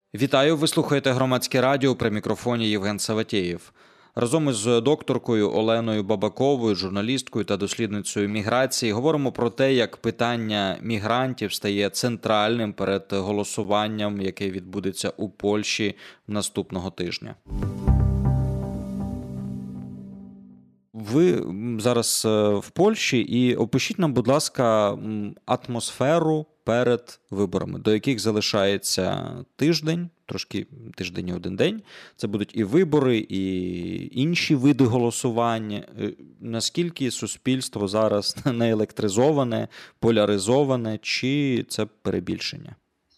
Вітаю, ви слухаєте Громадське радіо, при мікрофоні Євген Саватєєв. Разом із докторкою Оленою Бабаковою, журналісткою та дослідницею міграції, говоримо про те, як питання мігрантів стає центральним перед голосуванням, яке відбудеться у Польщі наступного тижня. Ви зараз в Польщі і опишіть нам, будь ласка, атмосферу перед виборами, до яких залишається тиждень, трошки тиждень і один день. Це будуть і вибори, і інші види голосування. Наскільки суспільство зараз наелектризоване, поляризоване, чи це перебільшення?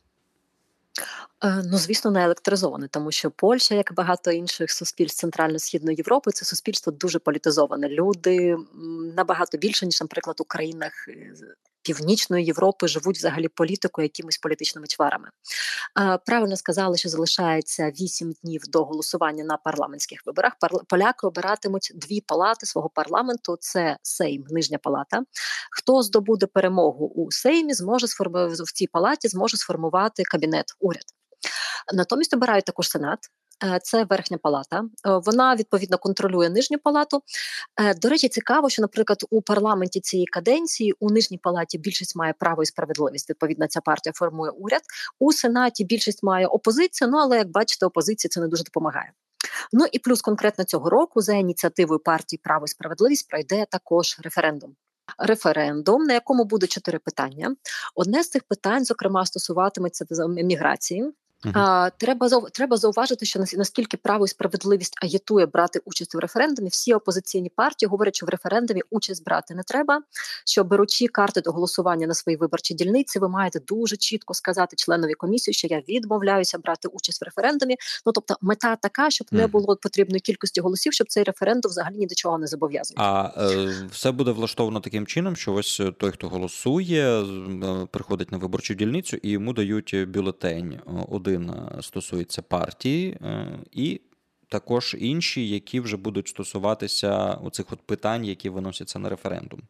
Звісно, не електронизоване, тому що Польща, як і багато інших суспільств Центрально-Східної Європи, це суспільство дуже політизоване. Люди набагато більше, ніж, наприклад, у країнах Північної Європи живуть взагалі політикою, якимись політичними чварами. Правильно сказали, що залишається 8 днів до голосування на парламентських виборах. Поляки обиратимуть 2 палати свого парламенту. Це Сейм, Нижня палата. Хто здобуде перемогу у Сеймі, в цій палаті зможе сформувати кабінет, уряд. Натомість обирають також Сенат. Це верхня палата. Вона, відповідно, контролює нижню палату. До речі, цікаво, що, наприклад, у парламенті цієї каденції у нижній палаті більшість має право і справедливість. Відповідно, ця партія формує уряд. У Сенаті більшість має опозицію, але, як бачите, опозиції це не дуже допомагає. І плюс конкретно цього року за ініціативою партії «Право і справедливість» пройде також референдум, на якому буде 4 питання. Одне з цих питань, зокрема, стосуватиметься міграції. Треба зауважити, що наскільки право і справедливість агітує брати участь у референдумі. Всі опозиційні партії говорять, що в референдумі участь брати не треба, що беручи карти до голосування на своїй виборчій дільниці, ви маєте дуже чітко сказати членові комісії, що я відмовляюся брати участь в референдумі. Тобто мета така, щоб не було потрібної кількості голосів, щоб цей референдум взагалі ні до чого не зобов'язує. Все буде влаштовано таким чином, що ось той, хто голосує, приходить на виборчу дільницю і йому дають бюлетень. Один стосується партії, і також інші, які вже будуть стосуватися оцих питань, які виносяться на референдум.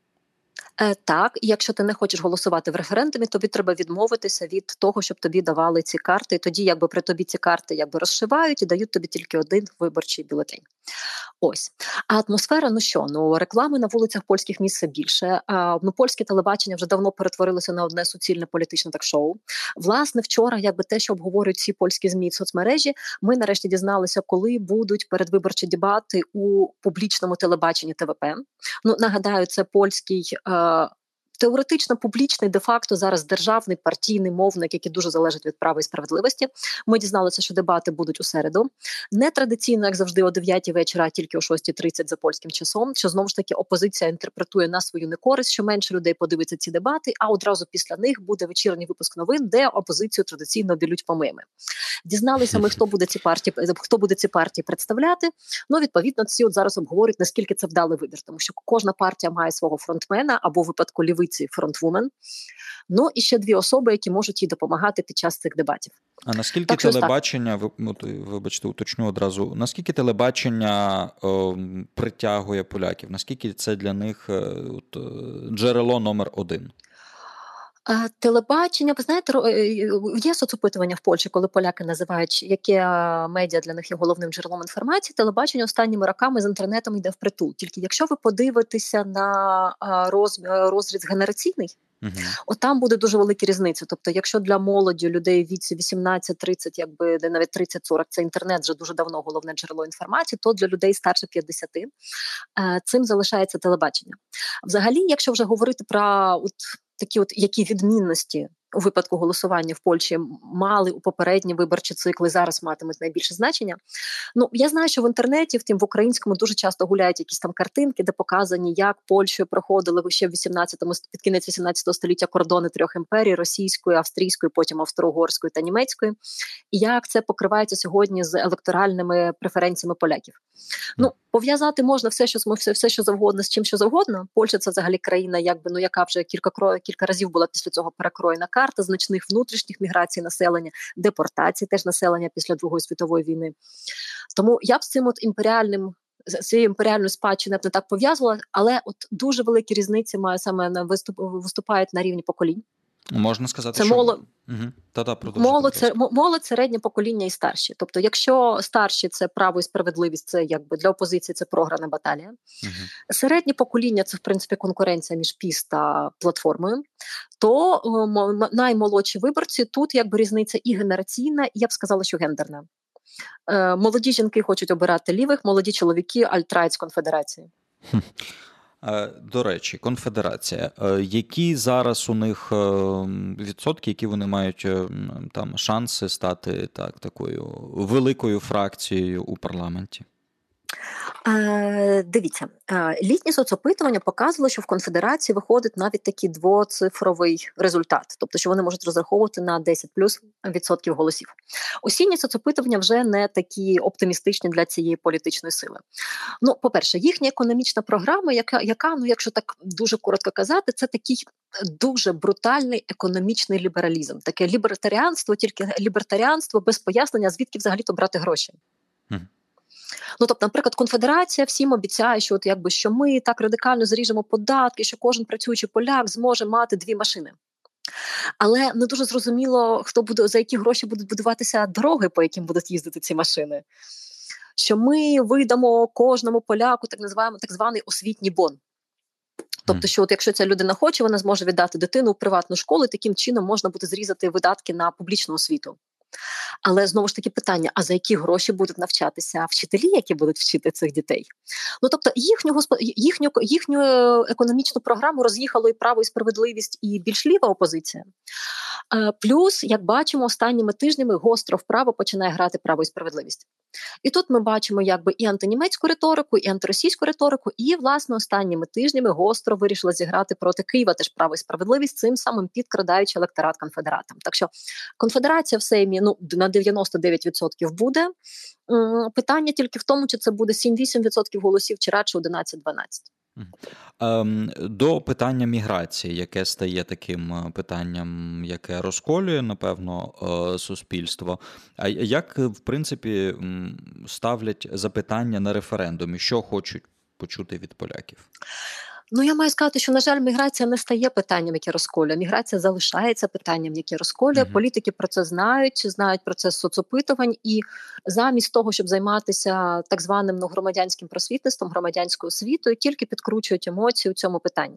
Так, і якщо ти не хочеш голосувати в референдумі, тобі треба відмовитися від того, щоб тобі давали ці карти. І тоді при тобі ці карти розшивають і дають тобі тільки один виборчий бюлетень. Ось. А атмосфера, реклами на вулицях польських міст все більше. Польське телебачення вже давно перетворилося на одне суцільне політичне так-шоу. Власне, вчора, те, що обговорюють всі польські ЗМІ і соцмережі, ми нарешті дізналися, коли будуть передвиборчі дебати у публічному телебаченні ТВП. Нагадаю, це польський теоретично публічний, де-факто зараз державний партійний мовник, який дуже залежить від права і справедливості. Ми дізналися, що дебати будуть у середу. Не традиційно, як завжди, о 9 вечора, а тільки о 6:30 за польським часом, що, знову ж таки, опозиція інтерпретує на свою некористь, що менше людей подивиться ці дебати, а одразу після них буде вечірній випуск новин, де опозицію традиційно білють помиями. Дізналися ми, хто буде ці партії представляти. Відповідно, всі зараз обговорюють, наскільки це вдалий вибір, тому що кожна партія має свого фронтмена або в випадку лівиці фронтвумен. І ще 2 особи, які можуть їй допомагати під час цих дебатів. А наскільки телебачення, вибачте, уточню одразу, наскільки телебачення притягує поляків? Наскільки це для них джерело номер 1? Телебачення, ви знаєте, є соцопитування в Польщі, коли поляки називають, яке медіа для них є головним джерелом інформації. Телебачення останніми роками з інтернетом йде впритул. Тільки якщо ви подивитеся на розріз генераційний, там буде дуже великі різниці. Тобто, якщо для молоді, людей в віці 18-30, де навіть 30-40, це інтернет вже дуже давно головне джерело інформації, то для людей старше 50 цим залишається телебачення. Взагалі, якщо вже говорити про такі які відмінності у випадку голосування в Польщі мали у попередні виборчі цикли, зараз матимуть найбільше значення. Я знаю, що в інтернеті, в українському дуже часто гуляють якісь там картинки, де показані, як Польщею проходили ще під кінець 18 століття кордони 3 імперій – російської, австрійської, потім австро-угорської та німецької, і як це покривається сьогодні з електоральними преференціями поляків. Пов'язати можна все, що завгодно з чим що завгодно. Польща – це взагалі країна, яка вже кілька разів була після цього перекроєна карта значних внутрішніх міграцій населення, депортацій теж населення після Другої світової війни. Тому я б з цим цією імперіальною спадщиною не так пов'язувала, але дуже великі різниці саме виступають на рівні поколінь. Можна сказати, Це що... молодь. Продовжуйте. Молодь, середнє покоління і старші. Тобто, якщо старші – це право і справедливість, це якби для опозиції це програна баталія. Середнє покоління – це, в принципі, конкуренція між ПіС та платформою. То наймолодші виборці тут якби різниця і генераційна, і я б сказала, що гендерна. Молоді жінки хочуть обирати лівих, молоді чоловіки – альтрайт з конфедерації. До речі, конфедерація. Які зараз у них відсотки, які вони мають там шанси стати такою великою фракцією у парламенті? Дивіться, літні соцопитування показували, що в конфедерації виходить навіть такий двоцифровий результат, тобто, що вони можуть розраховувати на 10+ % голосів. Осінні соцопитування вже не такі оптимістичні для цієї політичної сили. Ну, по-перше, їхня економічна програма, яка, ну, якщо так дуже коротко казати, це такий дуже брутальний економічний лібералізм. Таке лібертаріанство, тільки лібертаріанство без пояснення, звідки взагалі-то брати гроші. Ну, тобто, наприклад, конфедерація всім обіцяє, що от якби що ми так радикально зріжемо податки, що кожен працюючий поляк зможе мати 2 машини. Але не дуже зрозуміло, за які гроші будуть будуватися дороги, по яким будуть їздити ці машини. Що ми видамо кожному поляку так званий освітній бон. Тобто, що от якщо ця людина хоче, вона зможе віддати дитину в приватну школу, і таким чином можна буде зрізати видатки на публічну освіту. Але знову ж таки питання, а за які гроші будуть навчатися вчителі, які будуть вчити цих дітей? Ну, тобто їхню економічну програму роз'їхало і право, і справедливість, і більш ліва опозиція. Плюс, як бачимо, останніми тижнями гостро вправо починає грати право і справедливість. І тут ми бачимо якби і антинімецьку риторику, і антиросійську риторику, і, власне, останніми тижнями гостро вирішила зіграти проти Києва теж право і справедливість, цим самим підкрадаючи електорат конфедератам. Так що конфедерація в Сеймі на 99% буде. Питання тільки в тому, чи це буде 7-8% голосів, чи радше 11-12%. До питання міграції, яке стає таким питанням, яке розколює, напевно, суспільство. А як, в принципі, ставлять запитання на референдумі? Що хочуть почути від поляків? Ну, я маю сказати, що, на жаль, міграція не стає питанням, яке розколює. Міграція залишається питанням, яке розколює. Політики про це знають процес соцопитувань, і замість того, щоб займатися так званим громадянським просвітництвом, громадянською освітою, тільки підкручують емоції у цьому питанні.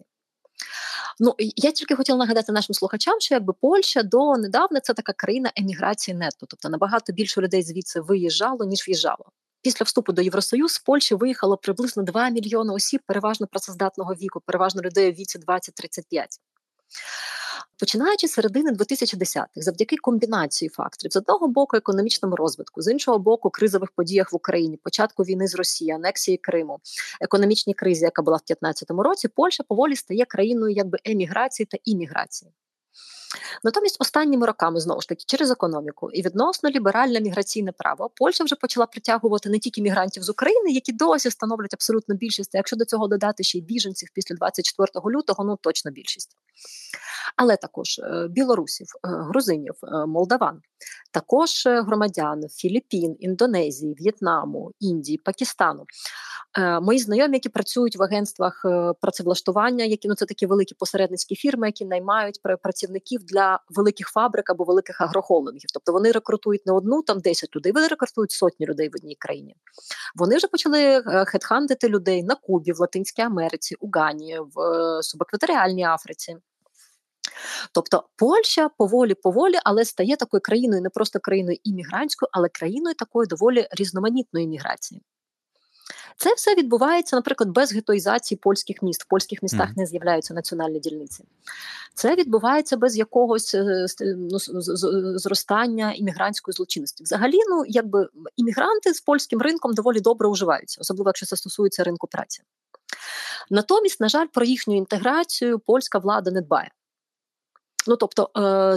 Ну, я тільки хотіла нагадати нашим слухачам, що якби Польща до недавна це така країна еміграції нетто, тобто набагато більше людей звідси виїжджало, ніж в'їжджало. Після вступу до Євросоюзу з Польщі виїхало приблизно 2 мільйони осіб, переважно працездатного віку, переважно людей у віці 20-35. Починаючи з середини 2010-х, завдяки комбінації факторів, з одного боку економічному розвитку, з іншого боку кризових подіях в Україні, початку війни з Росією, анексії Криму, економічній кризі, яка була в 2015 році, Польща поволі стає країною якби еміграції та імміграції. Натомість останніми роками, знову ж таки, через економіку і відносно ліберальне міграційне право, Польща вже почала притягувати не тільки мігрантів з України, які досі становлять абсолютну більшість, а якщо до цього додати ще й біженців після 24 лютого, ну точно більшість. Але також білорусів, грузинів, молдаван, також громадян Філіппін, Індонезії, В'єтнаму, Індії, Пакистану. Мої знайомі, які працюють в агентствах працевлаштування, які це такі великі посередницькі фірми, які наймають працівників для великих фабрик або великих агрохолдингів. Тобто вони рекрутують не одну, там 10 людей, вони рекрутують сотні людей в одній країні. Вони вже почали хедхантити людей на Кубі, в Латинській Америці, у Гані, в субекваторіальній Африці. Тобто Польща поволі, але стає такою країною, не просто країною іммігрантською, але країною такої доволі різноманітної імміграції. Це все відбувається, наприклад, без гетоїзації польських міст. В польських містах не з'являються національні дільниці. Це відбувається без якогось зростання іммігрантської злочинності. Взагалі, іммігранти з польським ринком доволі добре уживаються, особливо якщо це стосується ринку праці. Натомість, на жаль, про їхню інтеграцію польська влада не дбає. Ну, тобто,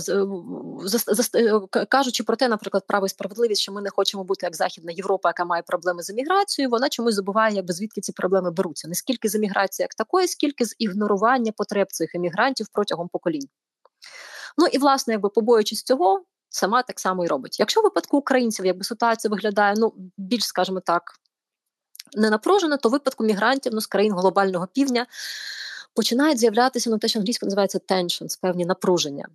кажучи про те, наприклад, право і справедливість, що ми не хочемо бути як Західна Європа, яка має проблеми з еміграцією, вона чомусь забуває, звідки ці проблеми беруться. Не скільки з еміграції як такої, скільки з ігнорування потреб цих емігрантів протягом поколінь. Ну, і, власне, побоюючись цього, сама так само і робить. Якщо в випадку українців, ситуація виглядає, більш, скажімо так, не напружена, то в випадку мігрантів, з країн глобального півдня, починають з'являтися, те, що англійською називається tensions, певні напруження.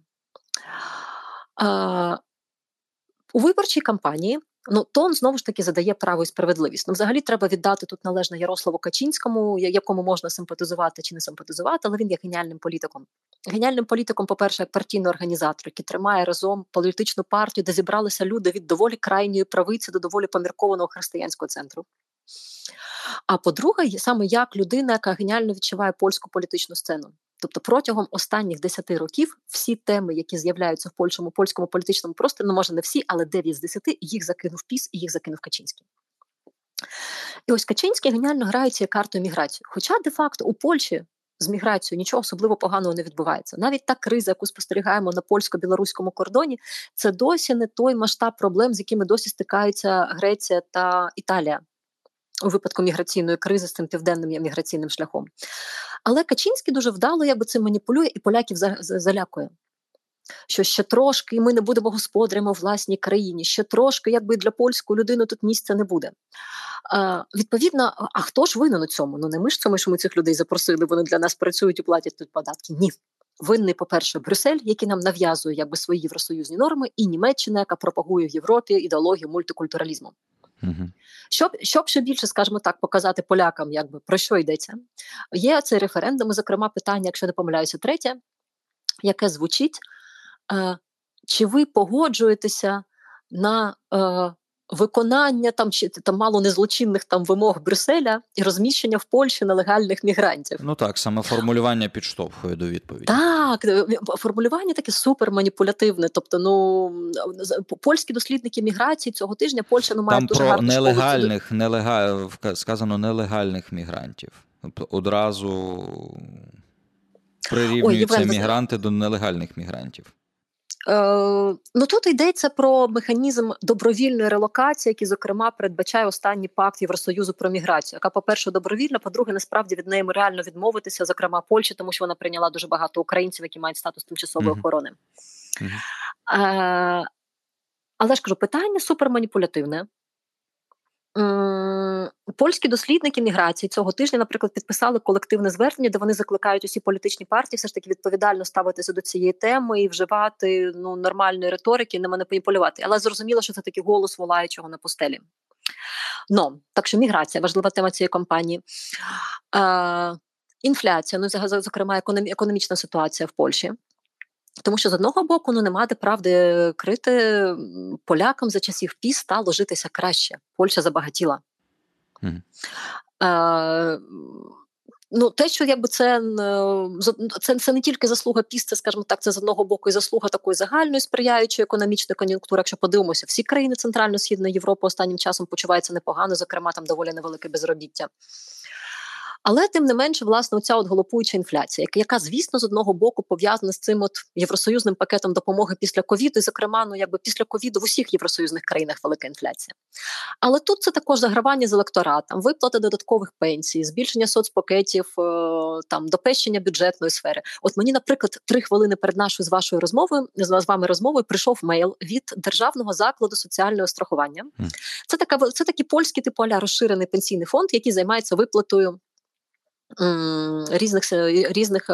У виборчій кампанії тон, знову ж таки, задає право і справедливість. Взагалі треба віддати тут належне Ярославу Качинському, якому можна симпатизувати чи не симпатизувати, але він є геніальним політиком. Геніальним політиком, по-перше, як партійний організатор, який тримає разом політичну партію, де зібралися люди від доволі крайньої правиці до доволі поміркованого християнського центру. А по-друге, саме як людина, яка геніально відчуває польську політичну сцену. Тобто протягом останніх 10 років всі теми, які з'являються в польському політичному просторі, може не всі, але 9 з 10, їх закинув ПІС і їх закинув Качинський. І ось Качинський геніально грає цією картою міграцію. Хоча де-факто у Польщі з міграцією нічого особливо поганого не відбувається. Навіть та криза, яку спостерігаємо на польсько-білоруському кордоні, це досі не той масштаб проблем, з якими досі стикаються Греція та Італія у випадку міграційної кризи з цим південним міграційним шляхом. Але Качинський дуже вдало цим маніпулює і поляків залякує. Що ще трошки, і ми не будемо господарями у власній країні, ще трошки, для польської людини тут місця не буде. Відповідно, а хто ж винен у цьому? Не ми ж цьому, що ми цих людей запросили, вони для нас працюють і платять тут податки. Ні. Винний, по-перше, Брюссель, який нам нав'язує свої євросоюзні норми, і Німеччина, яка пропагує в Європі ідеологію мультикультуралізму. Щоб ще більше, скажімо так, показати полякам, про що йдеться, є цей референдум, і, зокрема, питання, якщо не помиляюся, третє, яке звучить, чи ви погоджуєтеся на виконання чи мало незлочинних вимог Брюсселя і розміщення в Польщі нелегальних мігрантів. Так, саме формулювання підштовхує до відповіді. Так, формулювання таке суперманіпулятивне. Тобто, польські дослідники міграції цього тижня Польща має дуже гарну школу. Сказано нелегальних мігрантів. Тобто одразу прирівнюються мігранти до нелегальних мігрантів. Тут йдеться про механізм добровільної релокації, який, зокрема, передбачає останній пакт Євросоюзу про міграцію, яка, по-перше, добровільна, по-друге, насправді від неї реально відмовитися, зокрема Польщі, тому що вона прийняла дуже багато українців, які мають статус тимчасової охорони. Але ж кажу, питання суперманіпулятивне. Польські дослідники міграції цього тижня, наприклад, підписали колективне звернення, де вони закликають усі політичні партії все ж таки відповідально ставитися до цієї теми і вживати нормальної риторики, не маніпулювати. Але зрозуміло, що це такий голос волаючого на пустелі. Так що міграція – важлива тема цієї кампанії. Інфляція, зокрема, економічна ситуація в Польщі. Тому що, з одного боку, нема де правди крити, полякам за часів ПІС стало житися краще. Польща забагатіла. Те, що це не тільки заслуга ПІС, це, скажімо так, це з одного боку і заслуга такої загальної сприяючої економічної кон'юнктури. Якщо подивимося, всі країни Центрально-Східної Європи останнім часом почуваються непогано, зокрема, там доволі невелике безробіття. Але, тим не менше, власне, оця галопуюча інфляція, яка, звісно, з одного боку пов'язана з цим євросоюзним пакетом допомоги після ковіду, і, зокрема, після ковіду в усіх євросоюзних країнах велика інфляція. Але тут це також загравання з електоратом, виплати додаткових пенсій, збільшення соцпакетів, допещення бюджетної сфери. От мені, наприклад, 3 хвилини перед нашою з вами розмовою прийшов мейл від Державного закладу соціального страхування. Це такий польський типу а-ля розширений пенсійний фонд, який займається виплатою різних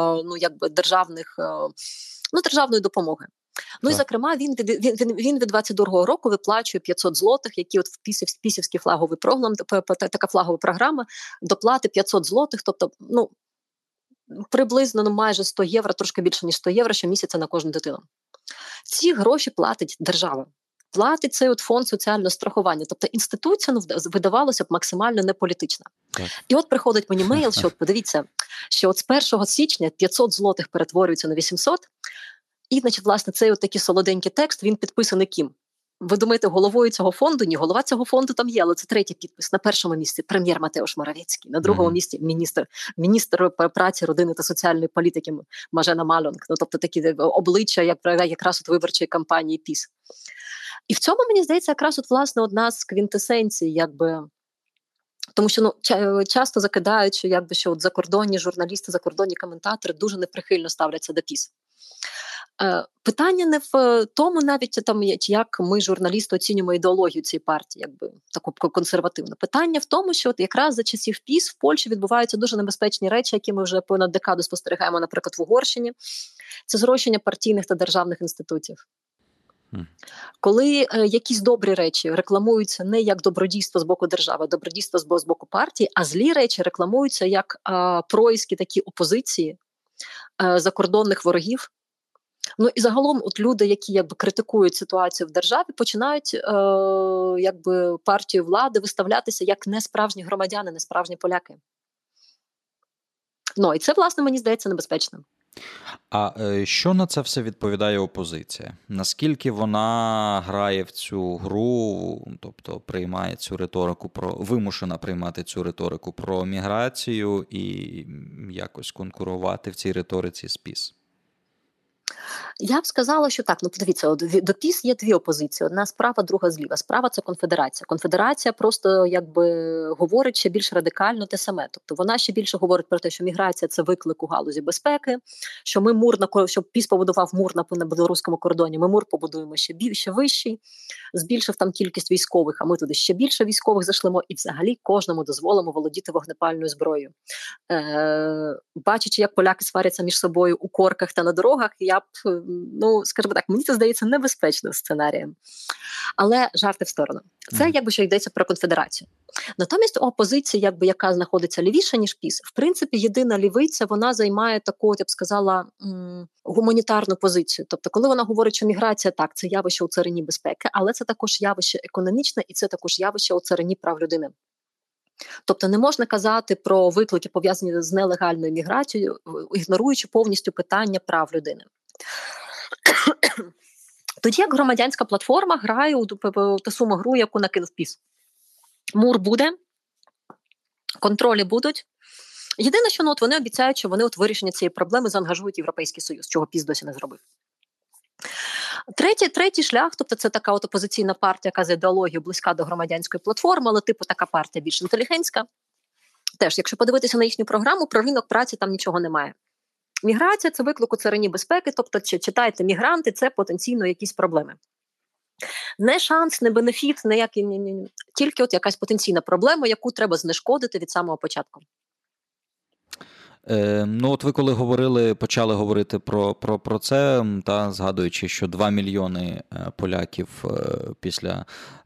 державної допомоги. І, зокрема, він від 22-го року виплачує 500 злотих, які от в пісівський флаговий програм, така флагова програма, доплати 500 злотих, тобто, приблизно майже 100 євро, трошки більше, ніж 100 євро щомісяця на кожну дитину. Ці гроші платить держава. Платить цей фонд соціального страхування. Тобто інституція, видавалося б, максимально неполітична. І от приходить мені мейл, що подивіться, що з 1 січня 500 злотих перетворюється на 800, і, власне, цей такий солоденький текст, він підписаний ким? Ви думаєте, головою цього фонду? Ні, голова цього фонду там є, але це третій підпис. На першому місці прем'єр Матеуш Моравецький, на другому місці міністр праці, родини та соціальної політики Мажена Мальонг. Тобто такі обличчя якраз виборчої кампанії ПІС. І в цьому, мені здається, якраз власне, одна з квінтесенцій, тому що часто закидають, що закордонні журналісти, закордонні коментатори дуже неприхильно ставляться до ПІС. Питання не в тому навіть, там, як ми, журналісти, оцінюємо ідеологію цієї партії, якби таку консервативну. Питання в тому, що от якраз за часів ПІС в Польщі відбуваються дуже небезпечні речі, які ми вже понад декаду спостерігаємо, наприклад, в Угорщині. Це зрощення партійних та державних інститутів. Коли якісь добрі речі рекламуються не як добродійство з боку держави, а добродійство з боку партії, а злі речі рекламуються як происки такі опозиції, закордонних ворогів. Ну і загалом от люди, які якби критикують ситуацію в державі, починають якби партію влади виставлятися як несправжні громадяни, несправжні поляки. Ну і це, власне, мені здається, небезпечно. А що на це все відповідає опозиція? Наскільки вона грає в цю гру, тобто приймає цю риторику, вимушена приймати цю риторику про міграцію і якось конкурувати в цій риториці з ПІС? Я б сказала, що так, ну подивіться, до ПІС є дві опозиції. Одна справа, друга зліва. Справа – це конфедерація. Конфедерація просто якби говорить ще більш радикально те саме. Тобто вона ще більше говорить про те, що міграція – це виклик у галузі безпеки, що ми щоб ПІС побудував мур на білоруському кордоні, ми мур побудуємо ще вищий, збільшив там кількість військових, а ми туди ще більше військових зашлемо і взагалі кожному дозволимо володіти вогнепальною зброєю. Бачачи, як поляки сваряться між собою у корках та на дорогах, я б, ну, скажімо так, мені це здається небезпечним сценарієм. Але жарти в сторону. Це якби що йдеться про конфедерацію. Натомість у опозиції, якби, яка знаходиться лівіше, ніж ПІС, в принципі, єдина лівиця, вона займає таку, я б сказала, гуманітарну позицію. Тобто, коли вона говорить, що міграція, так, це явище у царині безпеки, але це також явище економічне і це також явище у царині прав людини. Тобто не можна казати про виклики, пов'язані з нелегальною міграцією, ігноруючи повністю питання прав людини. Тоді як громадянська платформа грає у ту саму гру, яку накинув ПІС. Мур буде, контролі будуть. Єдине, що вони обіцяють, що вони вирішення цієї проблеми заангажують Європейський Союз, чого ПІС досі не зробив. Третій шлях, тобто це така от опозиційна партія, яка з ідеологією близька до громадянської платформи, але типу така партія більш інтелігентська. Теж, якщо подивитися на їхню програму, про ринок праці там нічого немає. Міграція – це виклик у царині безпеки, тобто читайте мігранти – це потенційно якісь проблеми. Не шанс, не бенефіт, тільки от якась потенційна проблема, яку треба знешкодити від самого початку. Ну, от ви коли почали говорити про це, та згадуючи, що 2 мільйони поляків після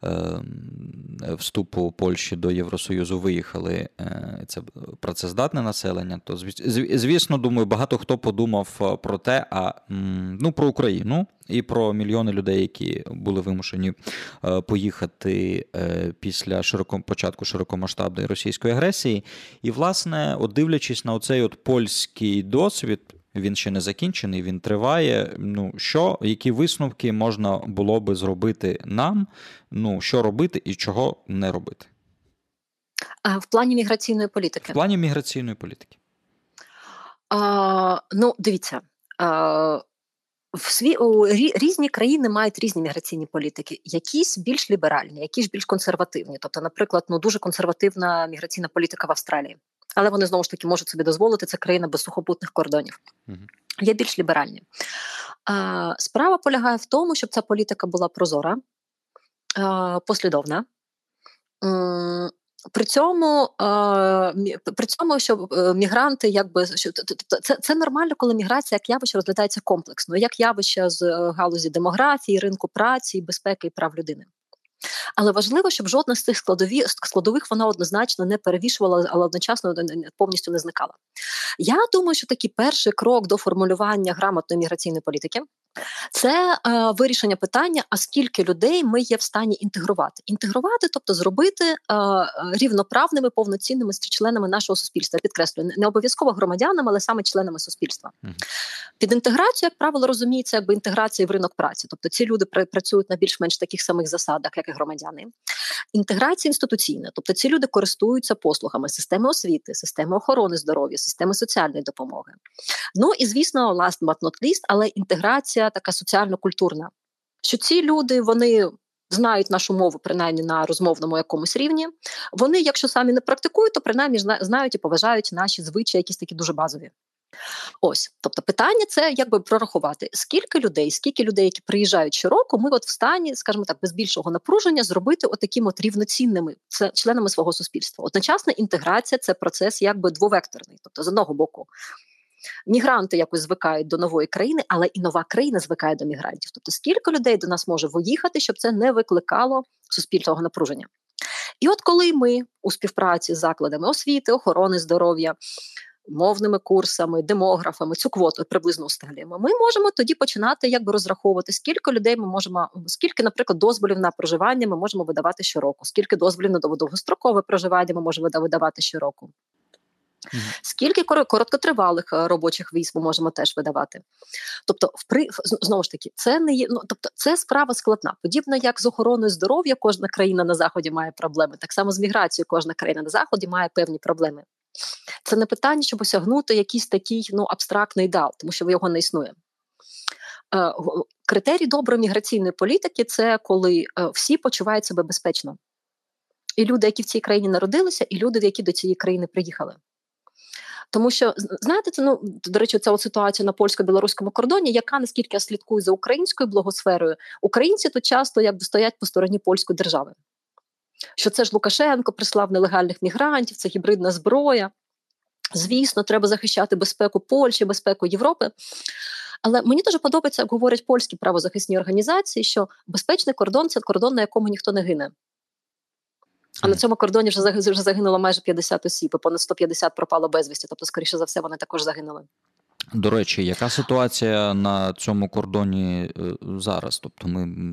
вступу Польщі до Євросоюзу виїхали, це працездатне населення, то, звісно, думаю, багато хто подумав про те, про Україну і про мільйони людей, які були вимушені поїхати після початку широкомасштабної російської агресії. І, власне, от дивлячись на оцей от польський досвід, він ще не закінчений, він триває. Які висновки можна було би зробити нам, що робити і чого не робити? В плані міграційної політики? В плані міграційної політики. Дивіться, різні країни мають різні міграційні політики. Якісь більш ліберальні, якісь більш консервативні. Тобто, наприклад, дуже консервативна міграційна політика в Австралії. Але вони, знову ж таки, можуть собі дозволити, це країна без сухопутних кордонів. Є більш ліберальні. Справа полягає в тому, щоб ця політика була прозора, послідовна. При цьому, щоб мігранти, це нормально, коли міграція як явище розглядається комплексно, як явище з галузі демографії, ринку праці, безпеки і прав людини. Але важливо, щоб жодна з цих складових вона однозначно не перевішувала, але одночасно повністю не зникала. Я думаю, що такий перший крок до формулювання грамотної міграційної політики – це вирішення питання, а скільки людей ми є в стані інтегрувати. Інтегрувати, тобто зробити рівноправними, повноцінними членами нашого суспільства. Я підкреслюю, не обов'язково громадянами, але саме членами суспільства. Під інтеграцію, як правило, розуміється якби інтеграція в ринок праці. Тобто ці люди працюють на більш-менш таких самих засадах, як і громадяни. Інтеграція інституційна. Тобто ці люди користуються послугами системи освіти, системи охорони здоров'я, системи соціальної допомоги. Ну і, звісно, last but not least, але інтеграція така соціально-культурна. Що ці люди, вони знають нашу мову, принаймні на розмовному якомусь рівні. Вони, якщо самі не практикують, то принаймні знають і поважають наші звичаї, якісь такі дуже базові. Ось, тобто питання це якби прорахувати, скільки людей, які приїжджають щороку, ми от в стані, скажімо так, без більшого напруження зробити отаким от рівноцінними членами свого суспільства. Одночасна інтеграція – це процес якби двовекторний. Тобто, з одного боку, мігранти якось звикають до нової країни, але і нова країна звикає до мігрантів. Тобто, скільки людей до нас може виїхати, щоб це не викликало суспільного напруження. І от коли ми у співпраці з закладами освіти, охорони здоров'я, мовними курсами, демографами, цю квоту приблизно усталюємо, ми можемо тоді починати якби розраховувати, скільки людей ми можемо, скільки, наприклад, дозволів на проживання ми можемо видавати щороку, скільки дозволів на довгострокове проживання ми можемо видавати щороку. Скільки короткотривалих робочих віз ми можемо теж видавати. Тобто, знову ж таки, це не є, тобто, це справа складна. Подібно як з охороною здоров'я кожна країна на Заході має проблеми, так само з міграцією кожна країна на Заході має певні проблеми. Це не питання, щоб осягнути якийсь такий абстрактний ідеал, тому що його не існує. Критерій доброї міграційної політики – це коли всі почувають себе безпечно. І люди, які в цій країні народилися, і люди, які до цієї країни приїхали. Тому що, знаєте, це, до речі, ця ситуація на польсько-білоруському кордоні, яка, наскільки я слідкую за українською благосферою, українці тут часто якби стоять по стороні польської держави. Що це ж Лукашенко прислав нелегальних мігрантів, це гібридна зброя. Звісно, треба захищати безпеку Польщі, безпеку Європи. Але мені дуже подобається, як говорять польські правозахисні організації, що безпечний кордон – це кордон, на якому ніхто не гине. А на цьому кордоні вже загинуло майже 50 осіб, і понад 150 пропало безвісті. Тобто, скоріше за все, вони також загинули. До речі, яка ситуація на цьому кордоні зараз? Тобто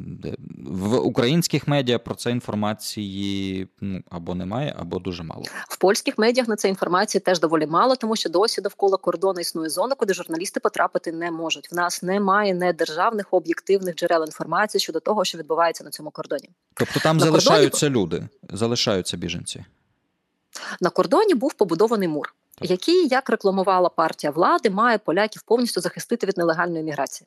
в українських медіа про це інформації або немає, або дуже мало. В польських медіах на це інформації теж доволі мало, тому що досі довкола кордону існує зона, куди журналісти потрапити не можуть. В нас немає недержавних об'єктивних джерел інформації щодо того, що відбувається на цьому кордоні. Тобто там залишаються люди, залишаються біженці? На кордоні був побудований мур, який, як рекламувала партія влади, має поляків повністю захистити від нелегальної міграції.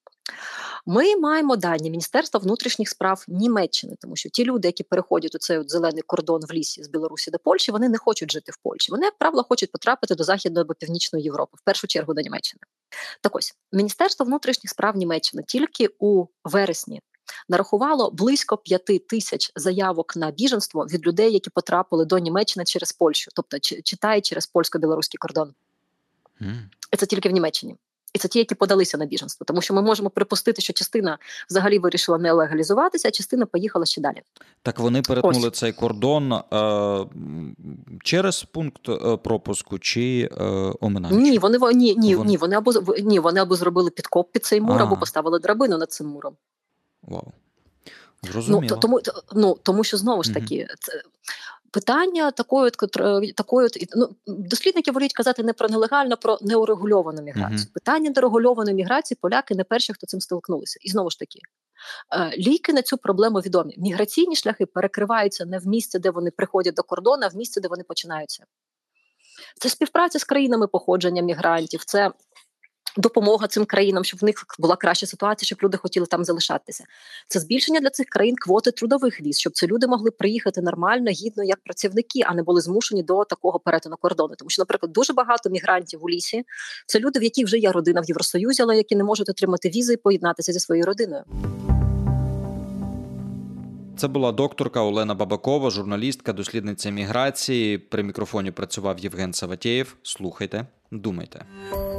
Ми маємо дані Міністерства внутрішніх справ Німеччини, тому що ті люди, які переходять у цей зелений кордон в лісі з Білорусі до Польщі, вони не хочуть жити в Польщі. Вони, як правило, хочуть потрапити до Західної або Північної Європи, в першу чергу до Німеччини. Так ось, Міністерство внутрішніх справ Німеччини тільки у вересні нарахувало близько 5 тисяч заявок на біженство від людей, які потрапили до Німеччини через Польщу, тобто читає через польсько-білоруський кордон. І це тільки в Німеччині. І це ті, які подалися на біженство. Тому що ми можемо припустити, що частина взагалі вирішила не легалізуватися, а частина поїхала ще далі. Так вони перетнули цей кордон через пункт пропуску чи оминаючи? Вони або зробили підкоп під цей мур, або поставили драбину над цим муром. Вау. Зрозуміло. Тому що, знову ж таки, це питання дослідники воліють казати не про нелегальну, а про неурегульовану міграцію. Питання нерегульованої міграції поляки не перші, хто цим столкнулися. І знову ж таки, ліки на цю проблему відомі. Міграційні шляхи перекриваються не в місці, де вони приходять до кордону, а в місці, де вони починаються. Це співпраця з країнами походження мігрантів, це допомога цим країнам, щоб в них була краща ситуація, щоб люди хотіли там залишатися. Це збільшення для цих країн квоти трудових віз, щоб ці люди могли приїхати нормально, гідно, як працівники, а не були змушені до такого перетину кордону. Тому що, наприклад, дуже багато мігрантів у лісі – це люди, в яких вже є родина в Євросоюзі, але які не можуть отримати візи і поєднатися зі своєю родиною. Це була докторка Олена Бабакова, журналістка, дослідниця міграції. При мікрофоні працював Євген Саватєєв. Слухайте, думайте.